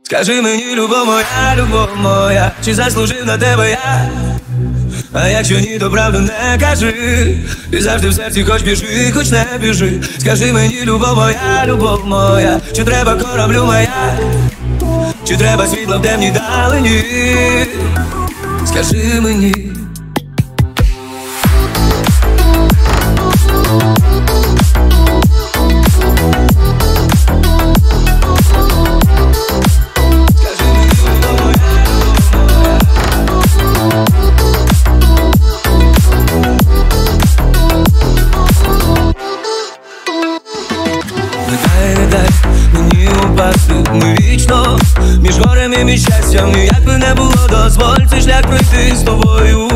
Скажи мені, любов моя, чи заслужив на тебе я? А якщо ні, то правду не кажи. Ти завжди в серці хоч біжи, хоч не біжи. Скажи мені, любов моя, чи треба кораблю моя, чи треба світло в темній далині? Скажи мені. Не дай мені упасти, ми вічно між горем і між щастям. Як би не було, дозволь цей шлях пройти з тобою.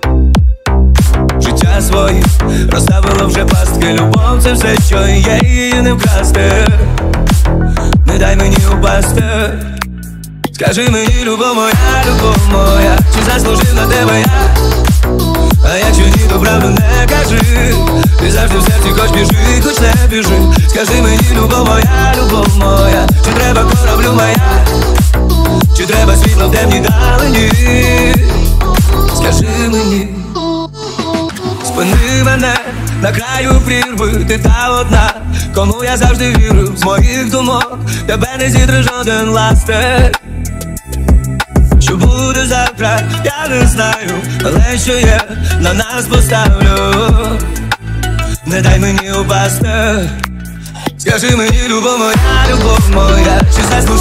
Життя своє розставило вже пастки. Любов це все, що є, її не вкрасти. Не дай мені упасти. Скажи мені, любов моя, чи заслужив на тебе я? А якщо ні, то правду не кажи. Ти завжди в серці хоч біжи, хоч не біжи. Скажи мені, любов моя, чи треба кораблю моя, чи треба світло в темній далині? Скажи мені. Спини мене на краю прірви, ти та одна, кому я завжди вірю. З моїх думок тебе не зітре жоден ластик. Що буде завтра, я не знаю, але що є, на нас поставлю. Не дай мені упасти. Скажи мені, любов моя, чи заслужив